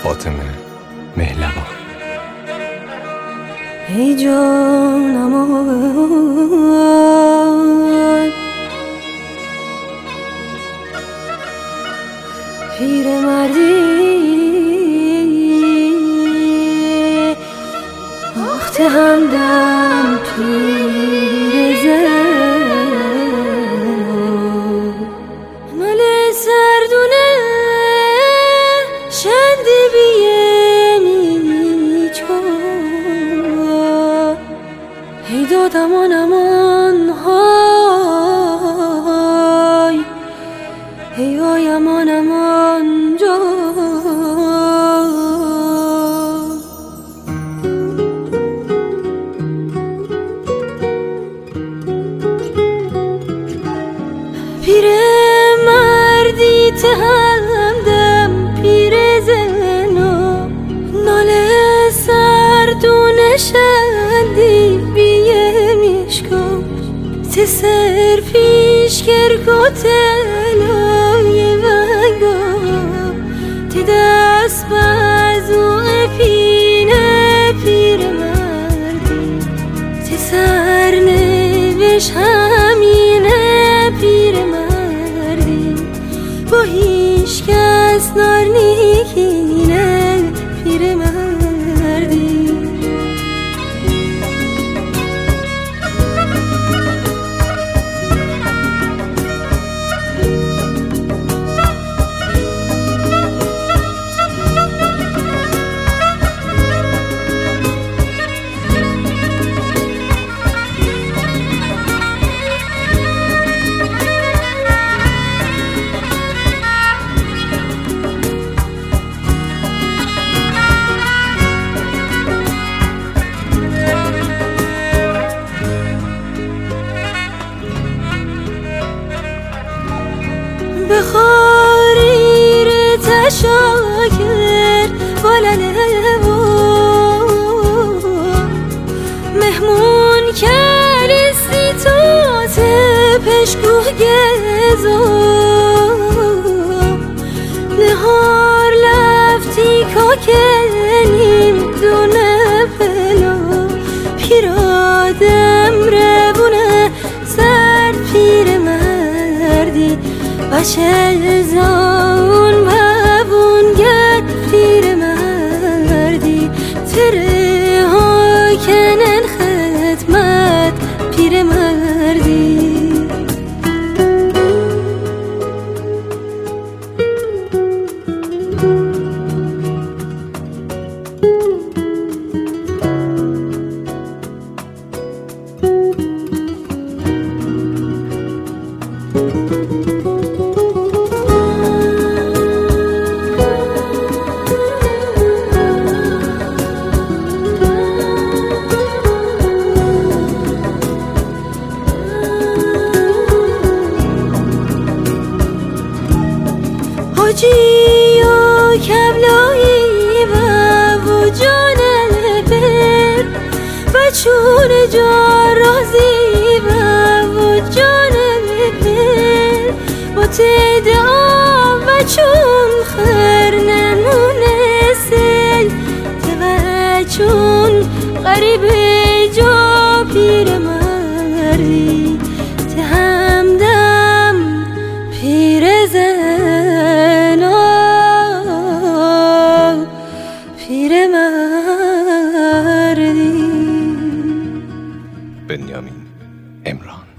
فاطمه مهلوان. ای جانم پیر مردی وقت همدم پیر زن مال سردونه شندی بیمی چون ای دادمان امان های ای آی امان امان جا پیر مردی همدم پیر زنا ناله سردونه شندی بیه میشکم تی سر پیش کرکوتلای ونگا تی دست بازو پینه پیر مردی تی سر نوش همینه پیر مردی با هیچ کس نار نیکینه پیر مردی بخاریر تشاکر بالله و مهمون کلیسی تو پشگوه گزو نهار لفتی کاکنیم دونه پلا پیرادم ربونه سرد پیر مردی بچه زون بابون گرد پیر مردی تره ها کنن خدمت پیر مردی حاجی و کبلایی و جان البر و چون جان رازی و جان البر با تدعا و چون خر نمونه سل و چون غریب جا پیر مردی همدم پیر پیر مردی. بنیامین امران.